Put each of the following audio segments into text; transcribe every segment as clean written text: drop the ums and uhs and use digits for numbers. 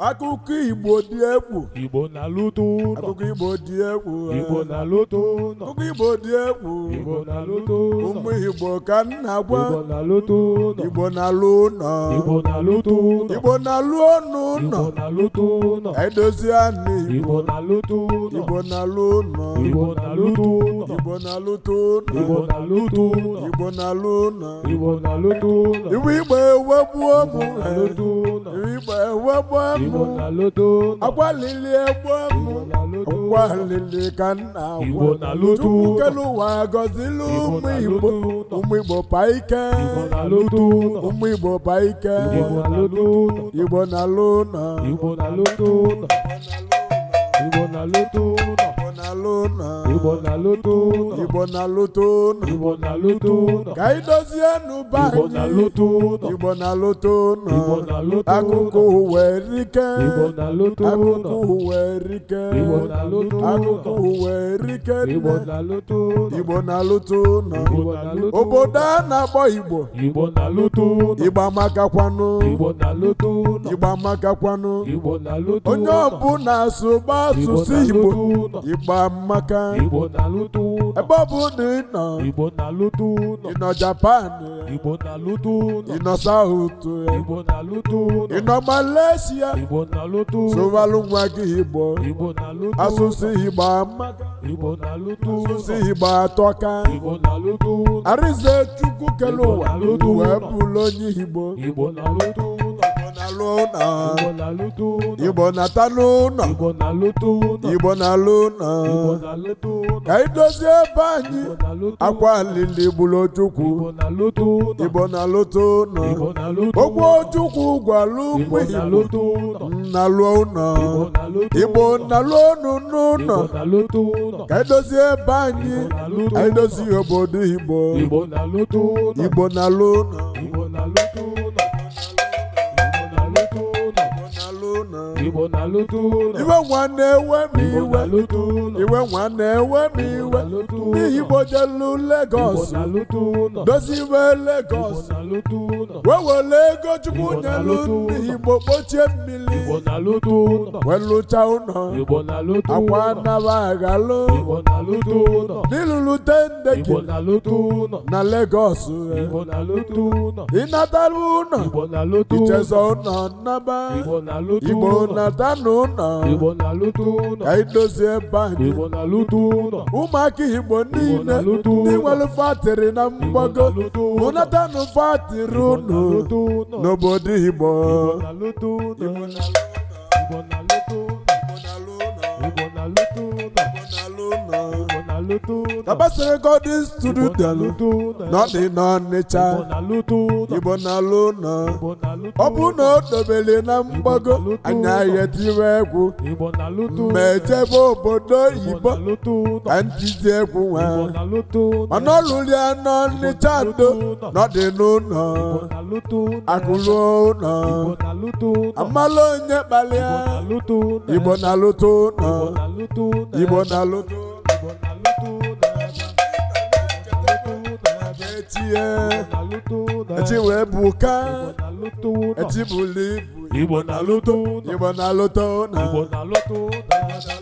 Akụkọ Igbo dị egwu. Igbo na-alụtụ ụlọ. Akụkọ Igbo dị egwu. Igbo na-alụtụ ụlọ. Akụkọ Igbo dị egwu. Igbo na-alụtụ ụlọ. Ụmụ Igbo ka nna gwa. Igbo na-alụtụ ụlọ. Igbo na-alụ ụlọ. Igbo na-alụtụ ụlọ. Igbo na-alụ ọnụ ụlọ. Igbo na-alụtụ ụlọ. Edozi anị Igbo. Igbo na-alụtụ ụlọ. Igbo na-alụ ụlọ. Igbo na-alụtụ ụlọ. Igbo na-alụtụ ụlọ. Igbo na-alụtụ ụlọ. Igbo na-alụ ụlọ. Igbo na-alụtụ ụlọ. Igbo ewegbuo m. na-alụtụ ụlọ. Igbo ewegbuo Igbo m. na-alụtụ ụlọ. Agbalili egbuo m. Agbalili ka nna Igbo na-alụtụ Chukwu ụlọ. kelu ụwa gọzili ụmụ Igbo. Ụmụ Igbo pa ike. Igbo na-alụtụ ụlọ. Ụmụ Igbo pa ike. Igbo na-alụtụ ụlọ. Igbo na-alụ ụlọ. Igbo na-alụtụ ụlọ. Igbo na-alụtụ ụlọ. Igbo na-alụ ụlọ. Igbo na-alụtụ ụlọ. Igbo na-alụtụ ụlọ. Igbo na-alụtụ ụlọ. Ka anyị dozie n'ụba Igbo anyị. na-alụtụ ụlọ. Igbo na-alụtụ ụlọ. Igbo na-alụtụ Akụkọ ụlọ. uwe rike. Igbo na-alụtụ Akụkọ ụlọ. uwe rike. Igbo na-alụtụ ụlọ. Akụkọ uwe rike. Igbo na-alụtụ ụlọ. Igbo na-alụtụ ụlọ. Igbo na-alụtụ Obodo a na-akpọ Igbo. Igbo na-alụtụ ụlọ. Igbo amakakwanụ. Igbo na-alụtụ ụlọ. Igbo amakakwanụ. Igbo na-alụtụ Onye ụlọ. ọbụla asụba asụsụ Igbo. Igbo amaka. Igbo na-alụtụ ụlọ. Ebe ọ bụ na ị nọ. Igbo na-alụtụ ụlọ. Ị nọ Japan. Igbo na-alụtụ ụlọ. Ị nọ South. Igbo na-alụtụ ụlọ. Ị nọ Malaysia. Igbo na-alụtụ ụlọ. Sụbalụ nwa gị Igbo. Igbo na-alụtụ ụlọ. Asụsụ Igbo amaka. Igbo na-alụtụ Asụsụ ụlọ. Igbo atọka. Igbo na-alụtụ ụlọ. Arịze Chukwu kele ụwa. na-alụtụ Wee ụlọ. bụlụ onye Igbo. Igbo na-alụtụ ụlọ. Igbo na-alụ ụlọ. Igbo na-alụtụ ụlọ. Igbo na-ata n'ụlọ. Igbo na-alụtụ ụlọ. Igbo na-alụ ụlọ. Igbo na-alụtụ ụlọ. Ka anyị dozie ebe anyị. Igbo na-alụtụ ụlọ. Akwa alili gburu Chukwu. Igbo na-alụtụ ụlọ. Igbo na-alụtụ ụlọ. Igbo na-alụtụ Ogwo ụlọ. Chukwu gwalụ ụmụ Igbo Igbo. na-alụtụ ụlọ. Na-alụ ụlọ. Igbo na-alụtụ Igbo ụlọ. na-alụ ọnụ n'ụlọ. Igbo na-alụtụ ụlọ. Ka anyị dozie ebe anyị. Igbo na-alụtụ Anyị ụlọ. dozie obodo Igbo. Igbo na-alụtụ ụlọ. Igbo na-alụ ụlọ. Igbo na-alụtụ ụlọ. Igbo na-alụtụ ụlọ. Iwe nwa na-ewe m Igbo iwe. na-alụtụ ụlọ. Iwe nwa na-ewe m iwe. na-alụtụ ụlọ. N'ihi Igbo jelu Igbo Lagos. na-alụtụ ụlọ. Doziwe Igbo Lagos. na-alụtụ ụlọ. Wee were ego Chukwu Igbo nyelu na-alụtụ ndị ụlọ. Igbo kpochie mmiri. Igbo na-alụtụ ụlọ. Wee lụcha ụlọ. Igbo na-alụtụ Akwa ụlọ. naba aghalụ. Igbo na-alụtụ ụlọ. N'ilulute ndeki Igbo na-alụtụ ụlọ. na Lagos. Igbo na-alụtụ ụlọ. Ịnatara ụlọ. Igbo na-alụtụ ụlọ. Ichezọ ụlọ nnaba. Igbo na-alụtụ Igbo ụlọ. nata n'ụlọ. Igbo na-alụtụ ụlọ. Ka anyị dozie ebe anyị. Igbo na-alụtụ ụlọ. Ụmụaka Igbo niile na-alụtụ ndị ụlọ. nwere fatịrị na mgbago na-alụtụ ụlọ. ụnatanụ fatịrị Igbo unu na-alụtụ ụlọ. n'obodo Igbo. Igbo na-alụtụ ụlọ. Igbo na-alụtụ ụlọ. Igbo na-alụtụ ụlọ. Igbo na-alụtụ ụlọ. Kabasịrị Godin Igbo student na-alụtụ ụlọ. nọdị n'Ọnịcha. Igbo na-alụtụ ụlọ. Igbo na-alụ ụlọ. Igbo na-alụtụ Ọ bụ na o dobere na mgbago anya ya tiwe egwu Igbo na-alụtụ ụlọ. ma ejebe obodo Igbo Igbo na-alụtụ ụlọ. ka ntizi egwu nwa. Igbo na-alụtụ ụlọ. Mana ọ lụrụ ya n'Ọnịcha ndo nọdị n'ụlọ Igbo na-alụtụ ụlọ. akụlụ ụlọ. Igbo na-alụtụ ụlọ. Amala onye kpalịa. Igbo na-alụtụ ụlọ. Igbo na-alụtụ ụlọ. Igbo na-alụtụ ụlọ. Igbo na-alụtụ Igbo na-alụtụ ụlọ. etie Na-alụtụ ụlọ. echi wee buka Igbo na-alụtụ ụlọ. echi bulu ibu. Igbo na-alụtụ ụlọ. Igbo na-alụtụ ụlọ. Igbo na-alụtụ ụlọ.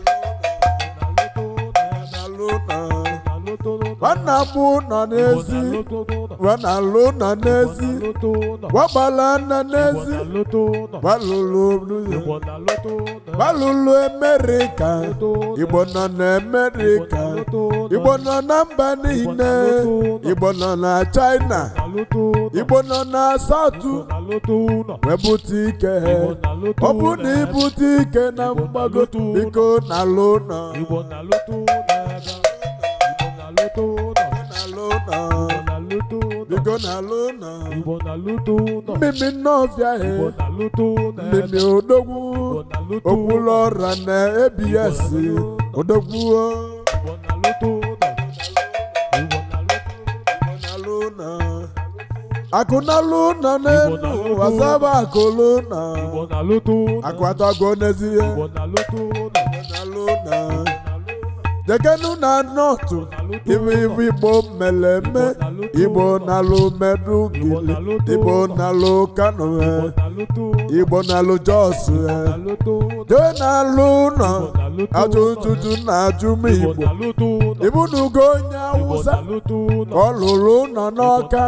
na-alụ ụlọ. Na-alụtụ ụlọ. Nwanna m nọ n'ezi. Na-alụtụ ụlọ. Nwanalụ nọ n'ezi. Na-alụtụ ụlọ. Wagbala nọ Igbo n'ezi. na-alụtụ ụlọ. Gbalụlụ Igbo na-alụtụ ụlọ. gbalụlụ Amerịka. Igbo nọ n'Amerịka. Igbo nọ na mba niile. Igbo nọ na China. Na-alụtụ ụlọ. Igbo nọ na South. Na-alụtụ ụlọ. Wee bute ike. Igbo na-alụtụ Ọ bụ ụlọ. na ibute ike na mgbago biko na-alụ ụlọ. Igbo na-alụtụ ụlọ. Igbo na-alụtụ ụlọ. Na-alụ ụlọ. Igbo na-alụtụ ụlọ. Biko na-alụ ụlọ. Igbo na-alụtụ ụlọ. Mmemme nnọọfịa he. Igbo na-alụtụ ụlọ. Mmemme odogwu. Igbo na-alụtụ Okwulu ọra na ABS. Odogwu. Igbo na-alụtụ ụlọ. Igbo na-alụ ụlọ. Akụ na-alụ ụlọ n'elu ụwa zaba akụlụ ụlọ. Igbo na-alụtụ ụlọ. Akụ atọgo n'ezie. Igbo na-alụtụ ụlọ. na-alụ ụlọ. Jekenu na nọtụ. Ibe Igbo meleme. Igbo na-alụ Medugili. Igbo na-alụ Kano. Igbo na-alụ Jos jee na-alụ ụlọ ajụ ụtụtụ na-ajụ m Igbo ibunugo onye Awụsa ka ọ lụrụ ụlọ n'Ọka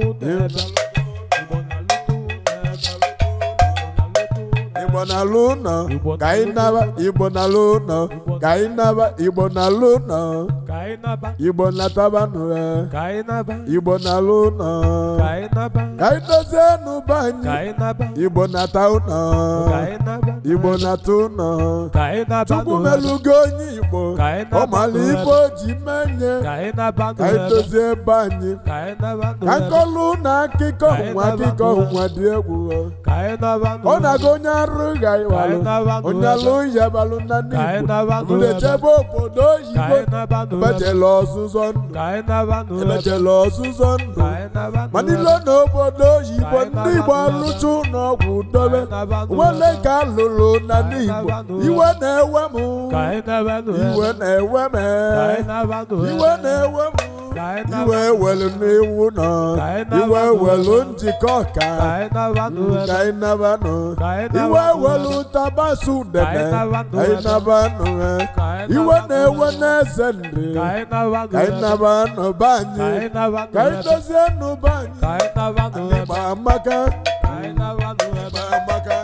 Igbo na-alụ ụlọ ka anyị naba Igbo na-alụ ụlọ ka anyị naba Igbo na-alụ ụlọ Igbo na-atabanụ Igbo na-alụ ụlọ ka anyị dozie n'ụba anyị Igbo na-ata ụlọ Igbo na-ata ụlọ Chukwu melugo onye Igbo ọ mara ife o ji menye ka anyị dozie ebe anyị ka nkọlụ na akụkọ nwa dị egwu ọ na-aga onye arụ ga-iwalụ onye alụ yabalụ na n'Igbo echebe obodo oyibo emejela ọzụzọ ndụ emejela ọzụzọ ndụ mana ilo n'obodo oyibo ndị Igbo alụcha ụlọọgwụ dobe nwele ka alụrụ na n'Igbo iwe na-ewe m iwe na-ewe m iwe na-ewe m iwe welu n'iwu nọ iwe welu njikọ ka anyị nabanụ iwe welu tabasu dede anyị nabanụ iwe na-ewe n'eze ndị ka anyị nabanụ be anyị ka anyị dozie n'ụba anyị Igbo amaka Igbo amaka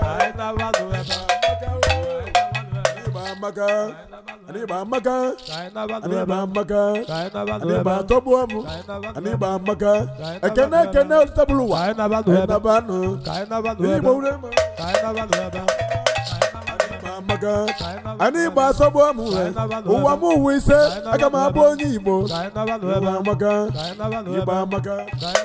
Igbo amaka Igbo amaka Igbo atọgbuomu Igbo amaka ekene tabulu ụwa nabanụ Igbo urema amaka Igbo asọgbuomu ụwa m ụwa ise aga m abụ onye Igbo Igbo amaka Igbo amaka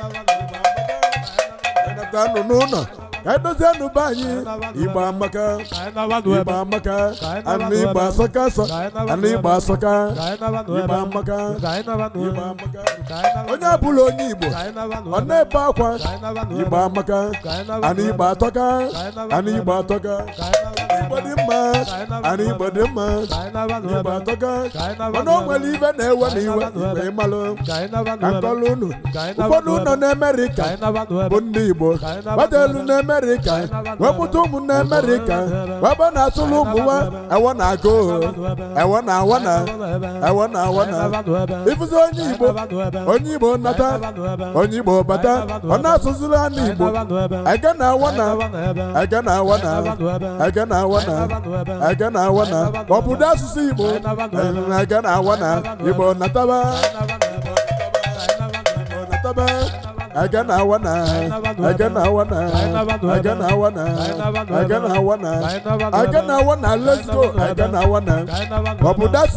nọ n'ụlọ ka anyị dozie n'ụba anyị Igbo amaka Igbo amaka Igbo asọka asọ Igbo asọka Igbo amaka Igbo amaka onye abụla onye Igbo ọ na-ebe akwa Igbo amaka Igbo atọka Igbo atọka Igbo dị mma Igbo dị mma Igbo atọka mana o nwere ibe na-ewe na iwe Igbo ịmalụ ka nkọlụ unu ụfọdụ nọ n'Amerika bụ ndị Igbo gbadelu n'Amerika wepụta ụmụ n'Amerika webe na-asụlụ ụmụ nwa ewe na-agụ ewe na-awana ewe na-awana ịfụzi onye Igbo nata onye Igbo bata ọ na-asụziri anụ Igbo ege na-awana ege na-awana ege na-awana ege na-awana obodo asụsụ Igbo ege na-awana Igbo nataba Again, I wanna, let's go. Again, I wanna, but that's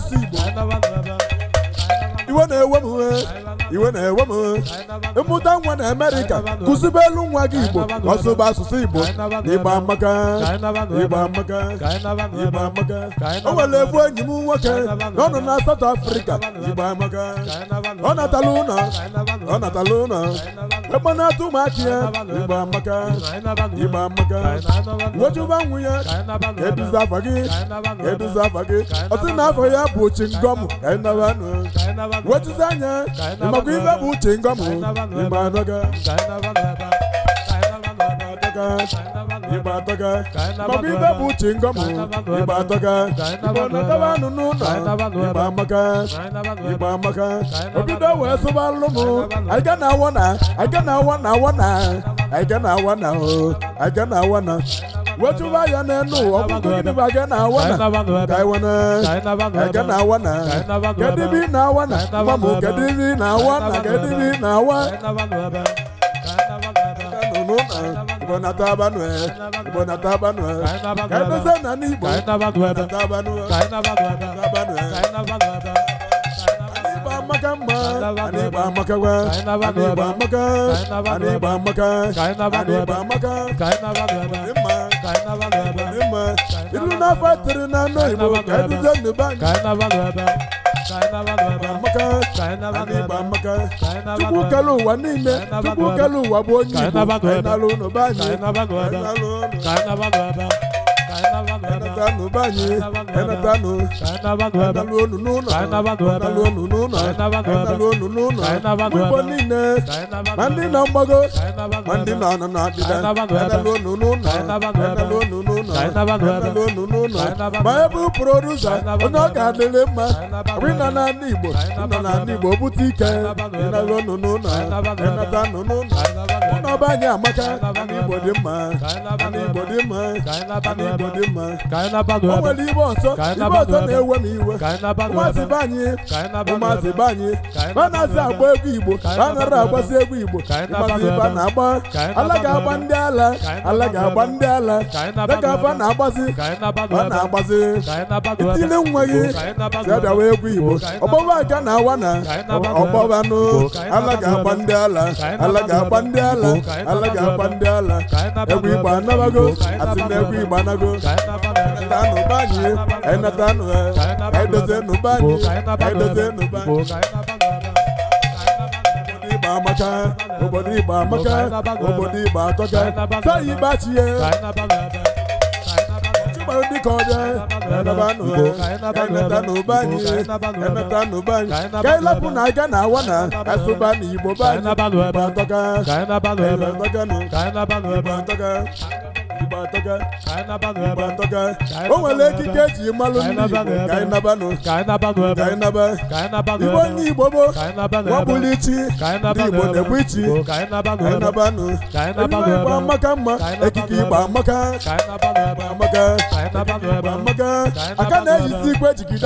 iwe na-ewe m ịmụta nwa na Amerịka kụzibelu nwa gị Igbo ọsụba asụsụ Igbo Igbo amaka Igbo amaka Igbo amaka o nwere efu enyi m nwoke na ọ nọ na South Africa Igbo amaka ọ natala ụlọ ebe na-atụ ụmụaka ya Igbo amaka Igbo amaka wejuba nwunye eduzi afa gị ọtụ na afọ ya bụ Chingom ka anyị nabanụ wetuzi anya ịmakwa ibe bụ Chingom Igbo adọga Igbo atọga makwa ibe bụ Chingom Igbo atọga Igbo natabanụ n'ụlọ Igbo amaka Igbo amaka obido wee sụba alụmụ anyị ga na awana wetuba ya n'enu ọbụgo gịnị bụ aga na awana ka iwana aga na awana kedibi na awana gbamụ kedibi na awana kedibi na awa Igbo natabanụ Igbo natabanụ ka edozie na n'Igbo natabanụ amaka mma Igbo amaka gwa Igbo amaka Igbo amaka Igbo amaka mma ilu na-afọ tiri na anụ Igbo ka eduzie n'ụba amaka Igbo amaka Chukwu kere ụwa niile Chukwu kere ụwa bụ onye Igbo ka anyị nalụ n'ụba anyị enatanu banyi enatanu enalu onu n'ụlọ enalu onu n'ụlọ enalu onu n'ụlọ Igbo niile ma ndị nọ mgbago ma ndị nọ n'ọdịda enalu onu n'ụlọ enalu onu n'ụlọ enalu onu n'ụlọ ma ebe produsa onye ọ ga-adịrị mma ọ nọ n'ala Igbo nọ n'ala Igbo bute ike enalu onu n'ụlọ enatanu n'ụlọ ụlọ anyị amaka ndị Igbo dị mma ndị Igbo dị mma ndị Igbo dị mma o nwere ibe ọzọ na-ewe m iwe ụmụazị be anyị ba na-azị agba egwu Igbo ba nara agbasi egwu Igbo ụmụazị ba na-agba ala ga-agba ndị ala ga-agba ndị ala dịka ba na-agbazi ba na-agbazi itile nwa gị si abịawa egwu Igbo ọgbọba aga na awa na ọgbọbanụ ala ga-agba ndị ala ga-agba ndị ala ga-agba ndị ala egwu Igbo anabago asị na egwu Igbo anago enatanu banyi enatanu edozenu banyi edozenu banyi obodo Igbo amaka obodo Igbo atọka sayi Igbo achie dịka ọbịa enatanu banyi ka ịlapụ na aga na awa na asụba na Igbo banyi Igbo atọka Igbo atọka o nwere ekike eji malụ ndị Igbo ka anyị naba Igbo onye Igbo bụ nwabụlụ ichi ndị Igbo na-egbu ichi ka anyị nabanụ Igbo amaka mma ekike Igbo amaka aka na-eyizi igwe jigida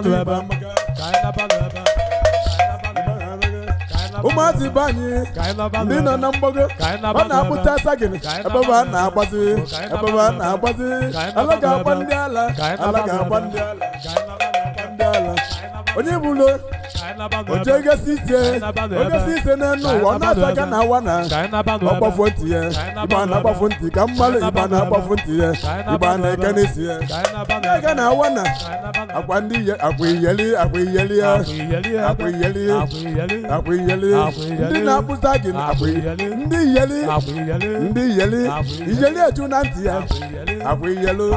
ụmụazị be anyị ndị nọ na mgbago ọ na-akpụta sagịrị ebe a na-agbazi ala ga-agba ndị ala ga-agba ndị ala onye bụlo oje egesi ise n'elu ụwa ọ na-asaga na awa na ọgbafọ ntị ya Igbo na-agbafọ ntị ka mmalụ Igbo na-agbafọ ntị ya Igbo na-eke n'isi ya na-aga na awa na akwa iyeli ndị na-akpụta gị ndị iyeli eju na ntị ya akwa iyeli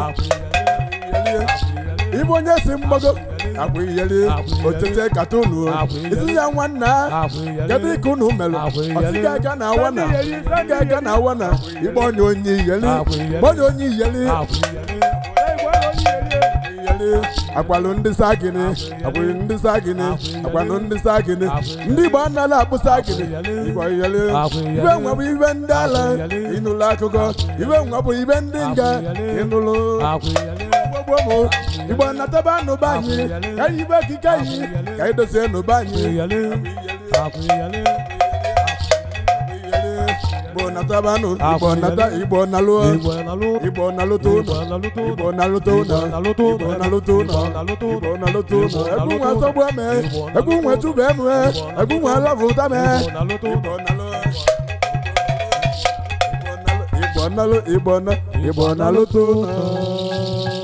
Igbo onye si mgbago akwa iyeli otete katunu isi ya nwanna kedu ka unu melụ ọsị ga-aga na awa na Igbo onye iyeli agbalụ ndị sagịnị ndị Igbo anaghị akpụ sagịnị Igbo iyeli ibe nwa bụ ibe ndị ala ịnụlụ akụkọ ibe nwa bụ ibe ndị nga ịnụlụ Igbo nataba n'ụba anyị ka ibe okike anyị ka idozie n'ụba anyị Igbo natabanụ Igbo nalụtụ egwu nwe sọgbu eme egwu nwe tube eme egwu nwe lọvụta me Igbo nalụtụ